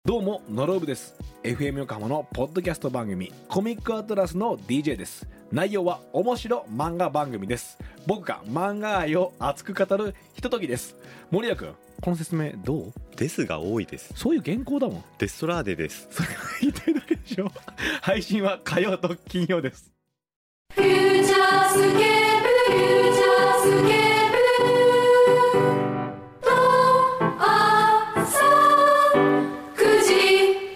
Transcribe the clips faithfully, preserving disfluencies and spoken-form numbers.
どうもノロブです。 エフエム 横浜のポッドキャスト番組コミックアトラスの ディージェー です。内容は面白漫画番組です。僕が漫画愛を熱く語るひとときです。森谷君、この説明どう？ ですが多いです。 そういう原稿だもん。 デストラーデです。 それが言いたいだけでしょ。配信は火曜と金曜です。 フューチャースケープ、フューチャースケープと朝くじ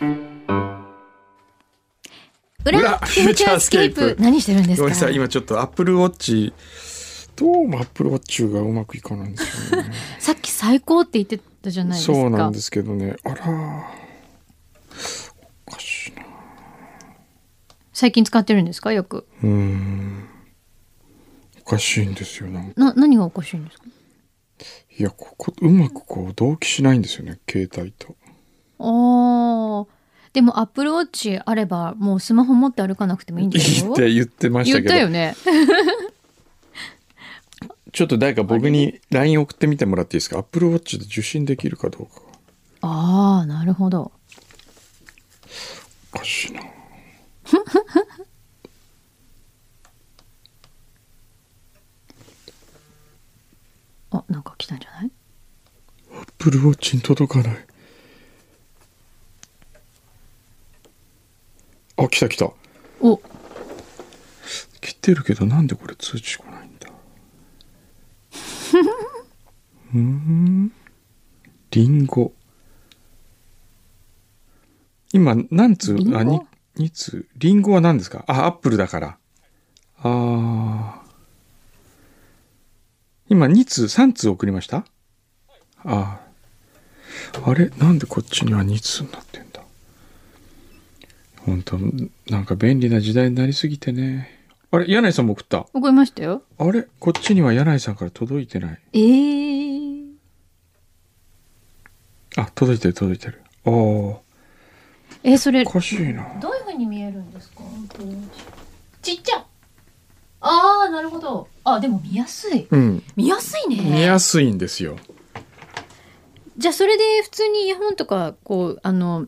裏フューチャースケープ。 何してるんですか？ ごめんなさい、今ちょっとアップルウォッチどうもアップルウォッチがうまくいかないんですよね。 さっき最高って言ってたじゃないですか。 そうなんですけどね、あらおかしいな。 最近使ってるんですか？よく。 うーん、おかしいんですよ。なんかな何がおかしいんですか？ いや、ここうまくこう同期しないんですよね、携帯と。 ああ、でもアップルウォッチあればもうスマホ持って歩かなくてもいいんですよ。 言って言ってましたけど。 言ったよね。 ちょっと誰か僕に ライン 送ってみてもらっていいですか？アップルウォッチで受信できるかどうか。 ああ、なるほど。 おかしいな。 あ、なんか来たんじゃない？ アップルウォッチに届かない。あ、来た来た。 お、 来てるけどなんでこれ通知来ないんだ。うーん。リンゴ。今何通？ リンゴ？ あ、にに通。リンゴは何ですか？あ、アップルだから。あー。今に通、さん通送りました？あー。あれなんでこっちにはに通になってんだ。本当なんか便利な時代になりすぎてね。あれ、柳井さんも送った？ 送りましたよ。 あれ、こっちには柳井さんから届いてない。 えー、 あ、届いてる届いてる。ああ。 えー、それおかしいな。 どういう風に見えるんですか？ちっちゃ。ああ、なるほど。あ、でも見やすい。 うん。 見やすいね。 見やすいんですよ。 じゃあそれで普通にイヤホンとかこうあの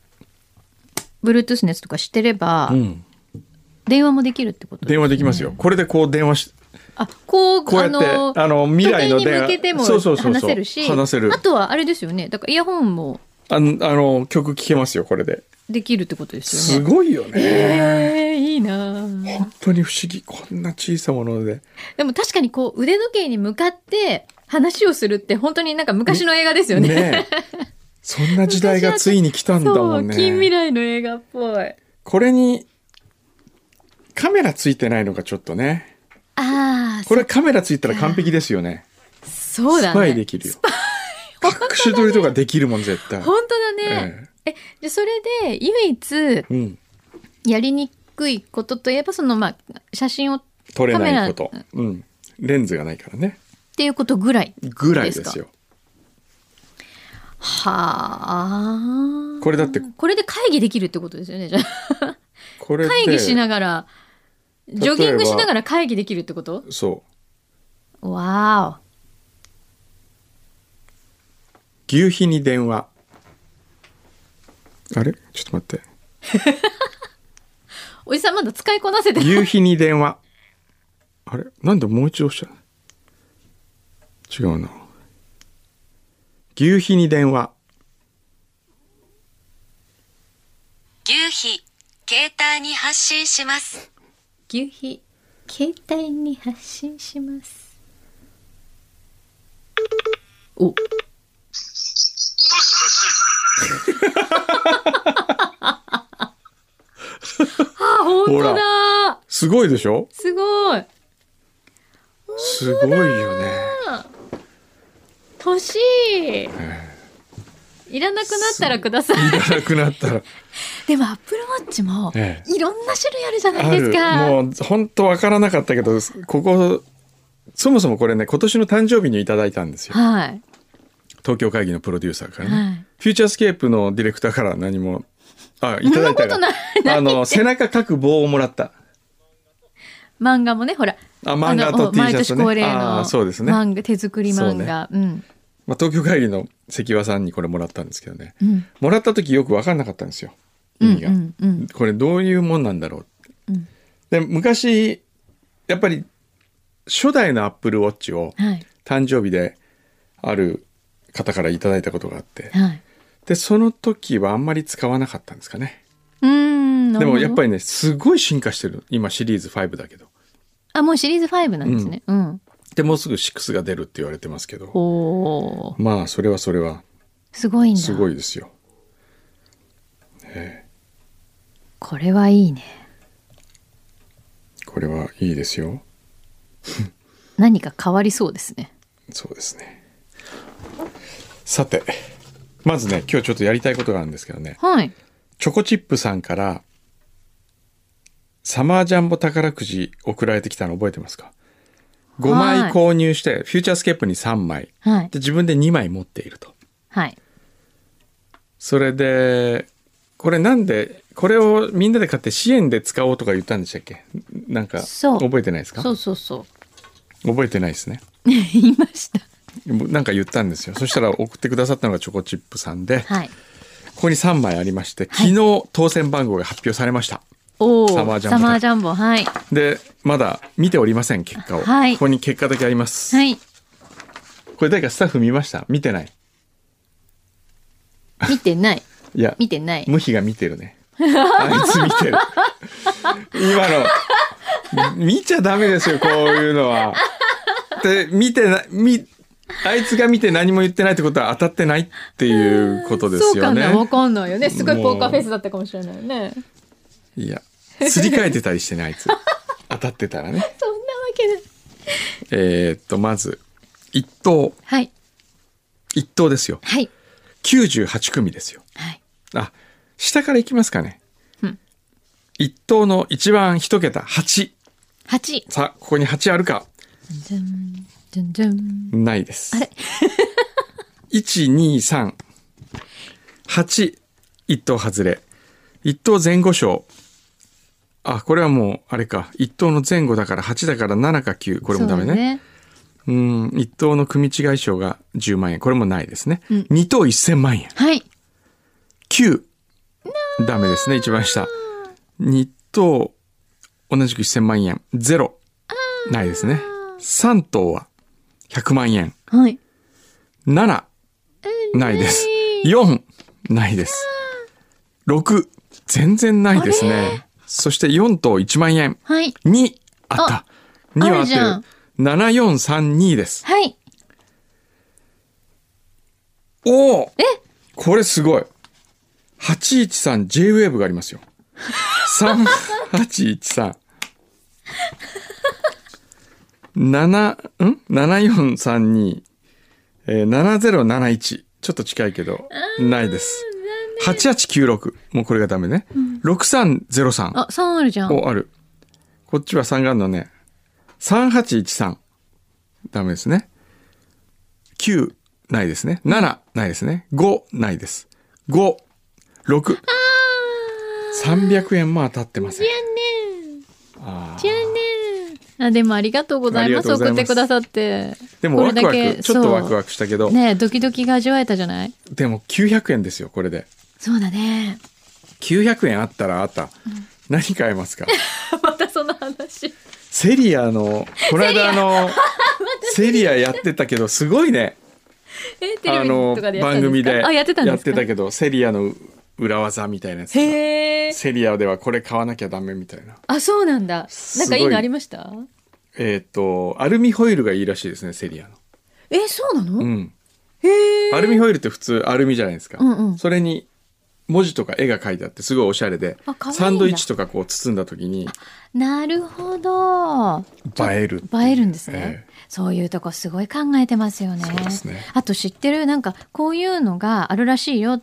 Bluetooth のやつとかしてれば、 うん。 電話もできるってことですね。 電話できますよ。これでこう電話し、 あ、こうこうやってあのあの未来の時計に電話向けてもそうそうそうそう話せるし、 話せる。 あとはあれですよね。だからイヤホンもあの、あの曲聴けますよこれで。 できるってことですよね。 すごいよね。 えー、いいな。 本当に不思議。こんな小さいもので。 でも確かにこう腕時計に向かって話をするって本当になんか昔の映画ですよね。 ねえ。そんな時代がついに来たんだもんね。 そう、近未来の映画っぽい。 これにカメラついてないのがちょっとね。 ああ、 これカメラついたら完璧ですよね。 そうだね。 スパイできるよ。隠し撮りとかできるもん絶対。 本当だね。ええ、じゃあそれで唯一うん。 やりにくいことといえばそのまあ写真をっ撮れないことカメ。 うん。レンズがないからね。 ていうことぐらい。 ぐらいですよ。 はあ。 これだってこれで会議できるってことですよね。じゃあこれで会議しながらジョギングしながら。 ら会議できるってこと？ そわう。牛皮に電話。あれちょっと待って。 お。おじさんまだ使いこなせてない。 牛皮に電話。あれなんでもう一度押した違うな。牛皮に電話。 牛皮携帯に発信します。 牛皮携帯に発信します。お。あ、本当だ。 すごいでしょ？ すごい。 すごいよね。 欲しい。いらなくなったらください。 いらなくなったら。 でもアップルウォッチもえいろんな種類あるじゃなある。 いですか。 もう本当わからなかったけど、ここそもそもこれね今年の誕生日にいただいたんですよ。 はい。 東京会議のプロデューサーからね。 はい、 フューチャースケープのディレクターから何もあいただいたがそんなことない。 あの背中描く棒をもらった。 漫画もねほら。 あ漫画と T シャツね。 毎年恒例のあそうですね。 漫画手作り漫画。 ね、 うん。 まあ、東京帰りの関和さんにこれもらったんですけどね、 うん、 もらった時よく分かんなかったんですよ意味が、うんうんうん、これどういうもんなんだろうって、うん、で昔やっぱり初代のアップルウォッチを誕生日である方からいただいたことがあって、はい、でその時はあんまり使わなかったんですかね。 うーん、 でもやっぱりねすごい進化してる今シリーズファイブだけど。 あ、もうシリーズファイブなんですね、うんうん、 でもうすぐシックスが出るって言われてますけど、 おまあそれはそれはすごいんだ。 すごいですよ、えー、これはいいね。 これはいいですよ何か変わりそうですね。 そうですね。さてまずね今日ちょっとやりたいことがあるんですけどね、 はい、 チョコチップさんからサマージャンボ宝くじ送られてきたの覚えてますか？ごまい購入して、はい、フューチャースケープにさんまい、はい、で自分でにまい持っていると、 はい、 それでこれなんでこれをみんなで買って支援で使おうとか言ったんでしたっけ？なんか覚えてないですか？ そうそうそう覚えてないですね言いました。 なんか言ったんですよ。そしたら送ってくださったのがチョコチップさんで、はい、ここにさんまいありまして、昨日、はい、当選番号が発表されました。 おサマージャンボ、サマージャンボ、はい、 でまだ見ておりません結果を、はい、ここに結果だけあります、はい、これ誰かスタッフ見ました？見てない？ 見てないいや見てない。 無比が見てるねあいつ見てる今の見ちゃダメですよこういうのは。で見てな見あいつが見て何も言ってないってことは当たってないっていうことですよね。 そうかな、分かんないよね。すごいポーカーフェイスだったかもしれないよね。 いやすり替えてたりしてねあいつ当たってたらね。 そんなわけない。 えー、っとまず一等、 はい、 一等ですよ、 はい、 きゅうじゅうはち組ですよ、はい、あ下からいきますかね、うん、一等の一番一桁はち、 はち、 さあここにはちあるか？ じゃんじゃんじゃん、 ないです。 あれいち、に、さん、はち一等外れ、一等前後賞、あこれはもうあれか一等の前後だからはちだからななかきゅう、これもダメね。ね、うん一等の組違い賞がじゅうまんえん、これもないですね、うん、に等せんまんえん、 はい、 きゅうダメですね。一番下に等同じくせんまんえん、ゼロないですね。さん等はひゃくまんえん、 はい、 ななないです。よんないです。ろく全然ないですね。そしてよん等いちまんえん、はい、にあった。にはあってる。ななよんさんにです。 はい。 おお、えこれすごい。はちいちさん ジェイウェーブ がありますよ。さんはちいちさん。なな、ん ?ななよんさんに、えー、ななぜろなないち。ちょっと近いけど、ないです。はちはちきゅうろく。もうこれがダメね。うん、ろくさんぜろさん。 あ、さんあるじゃん。 お、ある。こっちはさんがあるのね。さんはちいちさん。ダメですね。きゅうないですね。ななないですね。ごないです。ご、ろく。さんびゃくえんも当たってません。 じゃあね。じゃあね。あでもありがとうございます。送ってくださって。 でもワクワク、ちょっとワクワクしたけど。 ねドキドキが味わえたじゃない？ でもきゅうひゃくえんですよ、これで。 そうだね。 きゅうひゃくえんあったらあった。うん、何買えますか？ またその話。 セリアの、この間あの、セリアやってたけど、すごいね。 え、テレビとかでやってたんですか？番組でやってたけど、セリアの裏技みたいなやつ。へー。セリアではこれ買わなきゃダメみたいな。 あ、そうなんだ。なんかいいのありました？ えっと、アルミホイルがいいらしいですね、セリアの。 え、そうなの？ うん。 へー。 アルミホイルって普通アルミじゃないですか。 うんうん、 それに文字とか絵が描いてあってすごいおしゃれで、サンドイッチとかこう包んだ時に。 なるほど。 映える。 映えるんですね、えー。そういうとこすごい考えてますよね。 そうですね。 あと知ってるなんかこういうのがあるらしいよって、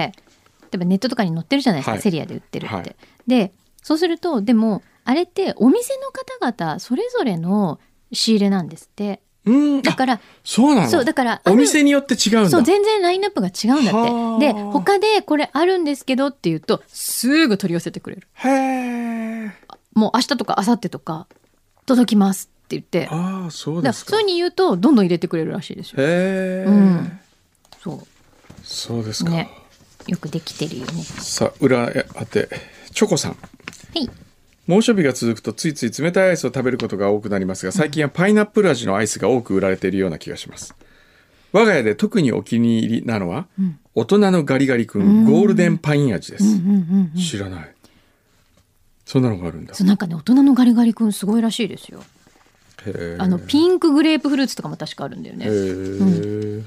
例えばネットとかに載ってるじゃないですか、はい、セリアで売ってるって。はい、で、そうするとでもあれってお店の方々それぞれの仕入れなんですって。 うんだからそうなの。 そうだからお店によって違うんだ。 そう全然ラインナップが違うんだって。で他でこれあるんですけどって言うとすぐ取り寄せてくれる。 へー。 もう明日とか明後日とか届きますって言って。 ああそうですか。 そういうに言うとどんどん入れてくれるらしいですよ。 へー、 うん、 そうそうですか、 ね、よくできてるよね。 さあ裏当てチョコさん、 はい。 猛暑日が続くとついつい冷たいアイスを食べることが多くなりますが、最近はパイナップル味のアイスが多く売られているような気がします。我が家で特にお気に入りなのは、うん、大人のガリガリ君ゴールデンパイン味です、うんうんうんうん、知らない。そんなのがあるんだ。 そうなんかね、大人のガリガリ君すごいらしいですよ。 へあのピンクグレープフルーツとかも確かあるんだよね。へー、うん、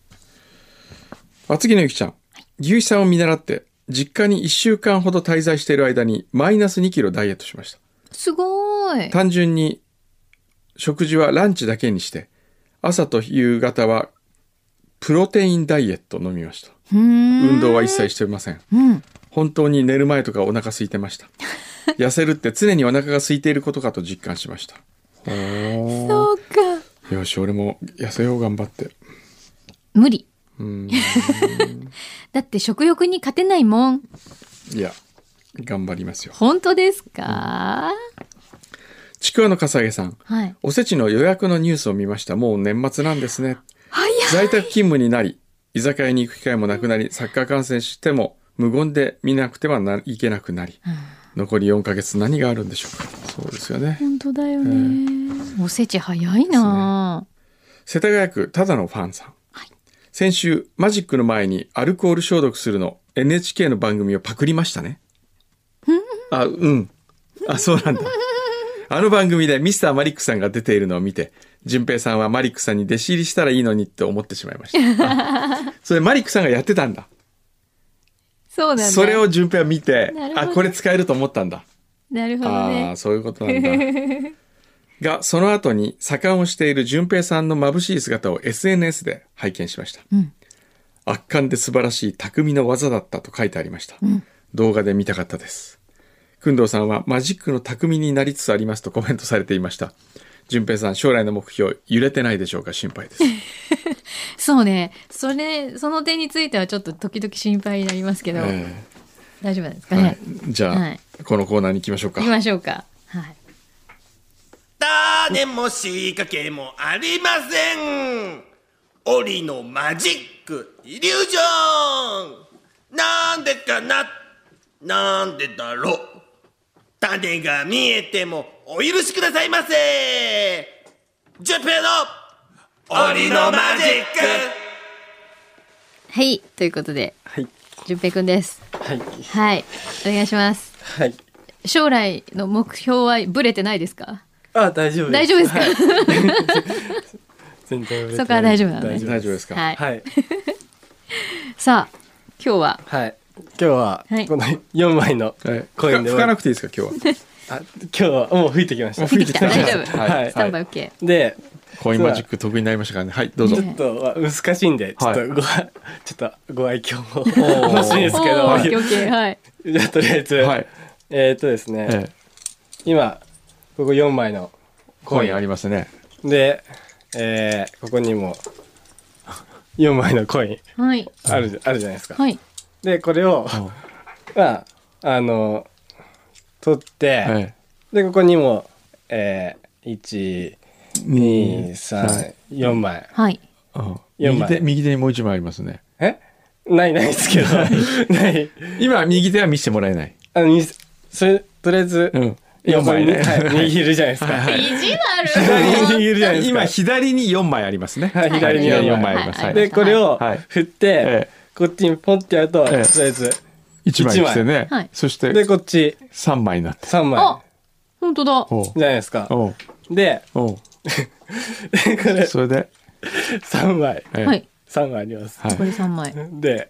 厚木のゆきちゃん、牛肥さんを見習って実家にいっしゅうかんほど滞在している間にマイナスにキロダイエットしました。 すごい。 単純に食事はランチだけにして、朝と夕方はプロテインダイエット飲みました。運動は一切していません、うん、本当に寝る前とかお腹空いてました痩せるって常にお腹が空いていることかと実感しました。 そうか。 よし、俺も痩せよう、頑張って。 無理。 うーんだって食欲に勝てないもん。 いや、頑張りますよ。 本当ですか？ ちくわのかさげさん、 はい、 おせちの予約のニュースを見ました。もう年末なんですね。 早い。 在宅勤務になり、居酒屋に行く機会もなくなり、サッカー観戦しても無言で見なくてはないけなくなり、うん、残りよんかげつ何があるんでしょうか。そうですよね。 本当だよね、えー、おせち早いな、ね、 世田谷区ただのファンさん、はい、先週マジックの前にアルコール消毒するの エヌエイチケー の番組をパクりましたねあ、うんあ、そうなんだあの番組でミスターマリックさんが出ているのを見て、淳平さんはマリックさんに弟子入りしたらいいのにって思ってしまいましたそれマリックさんがやってたんだ。 そうなんだ。 それを淳平は見て、あ、これ使えると思ったんだ。 なるほどね。 ああ、そういうことなんだが、その後に左官をしている淳平さんの眩しい姿を エスエヌエス で拝見しました、うん、圧巻で素晴らしい匠の技だったと書いてありました、うん、動画で見たかったです。工藤さんはマジックの匠になりつつありますとコメントされていました。淳平さん、将来の目標揺れてないでしょうか。心配ですそうね、それその点についてはちょっと時々心配になりますけど、えー、大丈夫ですかね、はい、 じゃあ、はい、このコーナーに行きましょうか。 行きましょうか。はい。 種も仕掛けもありません。檻のマジックイリュージョン。なんでかな、なんでだろう。種が見えてもお許しくださいませ。淳平の檻のマジック。 はい、ということで、はい、淳平くんです。 はい、 はい、お願いします。 はい。 将来の目標はブレてないですか？ あ、大丈夫です。 大丈夫ですか？ はい全然そこは大丈夫なのね。 大丈夫ですか？ はい。 はい、 さあ、今日は、 はい、今日はこのよんまいのコインで、 吹かなくていいですか今日は？ あ、今日はもう吹いてきました。 吹いてきた。大丈夫。 はい。 スタンバイ OK。 で、 コインマジック得意になりましたからね。はい、どうぞ。 ちょっと難しいんで、ちょっとご、はい、ちょっとご愛嬌も欲しいんですけど。 はい。はい。 じゃあとりあえず、はい、えー、っとですね、ええ、今ここよんまいのコインありますね。 で、えー、ここにもよんまいのコインある、はい、あるじゃないですか。はい。でこれをまああの取って、はい、でここにも、えー、いち、に、さん、よんまい。はい。 よんまい。右手、右手にもういちまいありますね。 え？ないないですけど。ない。 今右手は見せてもらえない。 あのそれとりあえず。うん。よんまいね、はい、握るじゃないですか。 意地悪。 左に握るじゃないですか。 今左によんまいありますね。 はい、左によんまいあります。はい、でこれを振って、はい、こっちにポンってやると、はい、とりあえずいちまい来てね、はい、そしてでこっちさんまいになってさんまい。 あ、本当だ。 じゃないですか。で、おこれそれでさんまい、 はい、 さんまいあります。 これさんまいで、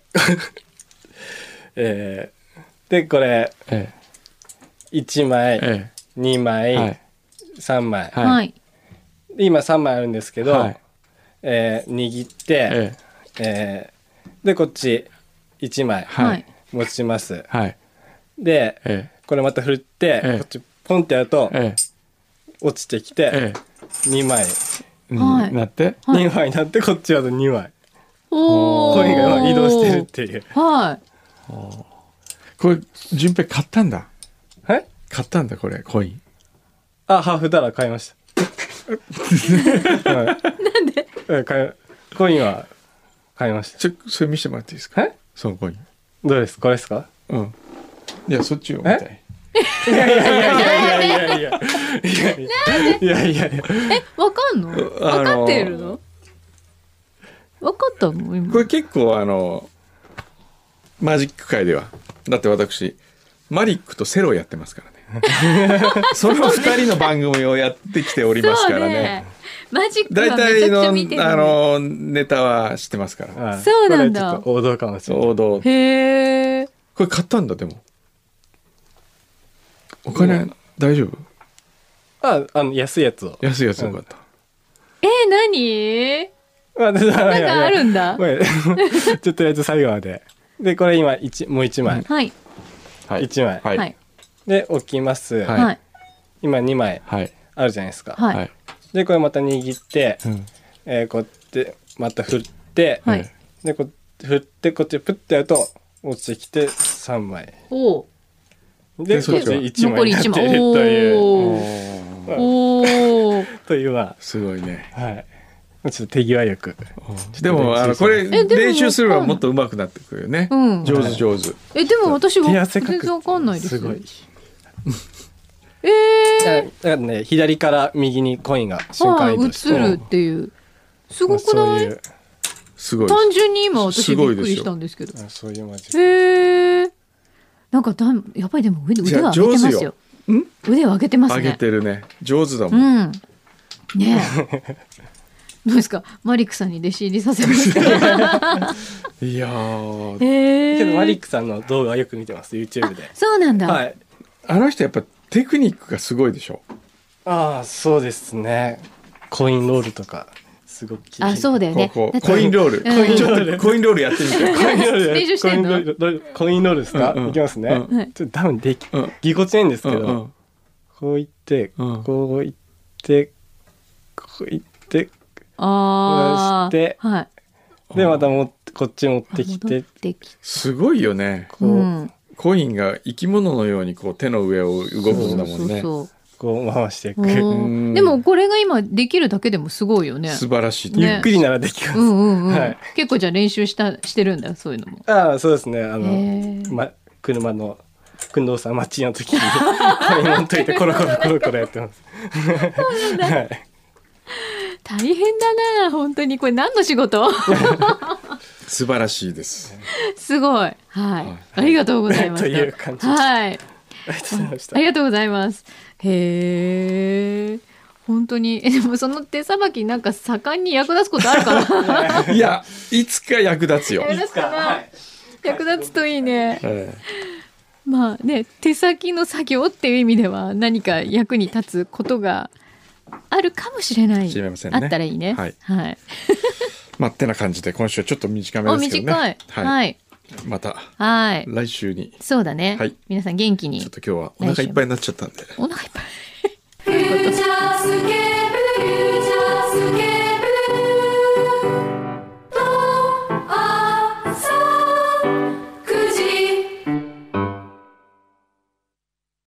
えー、でこれ、ええ、いちまい、ええ、にまい、はい、さんまい、はい、今さんまいあるんですけど、はい、えー、握って、えええー、でこっちいちまい持ちます、はい、で、ええ、これまた振って、ええ、こっちポンってやると、ええ、落ちてきて、ええ、にまいになって、はい、にまいになってこっちはにまいコインが移動してるっていう。 はい。 これ順平買ったんだ。 はい？ 買ったんだこれコイン。 あ、ハーフダラー買いました。はい、なんで？コインは買いました。 ちょそれ見せてもらっていいですか。 えそのコイン。 どうです、これですか。 うん。いやそっちを見たい。 いやいやいやいやいやいやいやいやいやいや。 え、わかんの？分かってるの？分かったの今。 これ結構あのマジック界ではだって私マリックとセロやってますからね。そのふたりの番組をやってきておりますからね。 マジックはめちゃくちゃ見てる、ね、 大体のあのネタは知ってますから。 あそうなんだ。 王道かもしれない。 王道。 へえ。 これ買ったんだでも。お金、うん、大丈夫？ あ、あの安いやつを。 安いやつよかった。 えー、何？ まあ、なんかあるんだ。 ちょっととりあえず最後まで。でこれ今一もう一枚。 はい。 一枚。 はい。 で置きます。 はい。 今二枚あるじゃないですか。 はい。 でこれまた握って、うん、えー、こうやってまた振って、はい、でこう振ってこっちプッてやると落ちてきて三枚。 おお。 でこっち一枚になっているという。 おお。 というまあすごいね。 はい。ちょっと手際よく。 でもあのこれ練習すればもっと上手くなってくるよね。うん、上手上手。 えでも私は全然わかんないです。 すごい。 ええー。だからね左から右にコインが瞬間移動して映るっていう。すごくない？ すごい。 単純に今私びっくりしたんですけど。 そういうマジ。 へえ。なんかだやっぱりでも腕腕は上げてますよ。ん？腕を上げてますね。 上げてるね。上手だもん。 うん。ねえ。どうですか、マリックさんに弟子入りさせますか。いやー、 えー、 けどマリックさんの動画よく見てます YouTube で。 そうなんだ、 はい、 あの人やっぱテクニックがすごいでしょ。 ああそうですね。コインロールとかすごく綺麗。 あそうだよね。 こうコインロール、うん、ちょっとコインロールやってみて。 コインロール練習してんの？ コインロールですか？ うんうん、 いきますね、うん、ちょっと多分でき、うん、ぎこちないんですけど、うんうん、こういって、うん、こういってこういってあしてはい、 でまたもこっち持ってきてすごいよね。こう、うん、コインが生き物のようにこう手の上を動くんだもんね。 そうそうそうこう回していく。 でもこれが今できるだけでもすごいよね。 素晴らしい、 ね、ゆっくりならできます、 うんうんうん、はい、結構じゃあ練習したしてるんだそういうのも。 ああそうですね。あの、ま、車の工藤さん待ちの時にコイン持っといてコロコロコロコロやってます。 そうなんだ、はい、大変だな本当に。これ何の仕事？ 素晴らしいです。 すごい、はい、はい、ありがとうございます。 という感じです。 はい、 ありがとうございました。 ありがとうございます。へえ、本当に。えでもその手さばきなんか盛んに役立つことあるかな。 いやいつか役立つよ。 役立つかな。役立つといいね。まあね、手先の作業っていう意味では何か役に立つことがあるかもしれない。 知れませんね。 あったらいいね。はい。はい、 まあってな感じで今週はちょっと短めですけどね。 短い。はい。はい、またはい来週に。 そうだね。はい。皆さん元気に。 ちょっと今日はお腹いっぱいになっちゃったんで。 お腹いっぱい。どういうこと？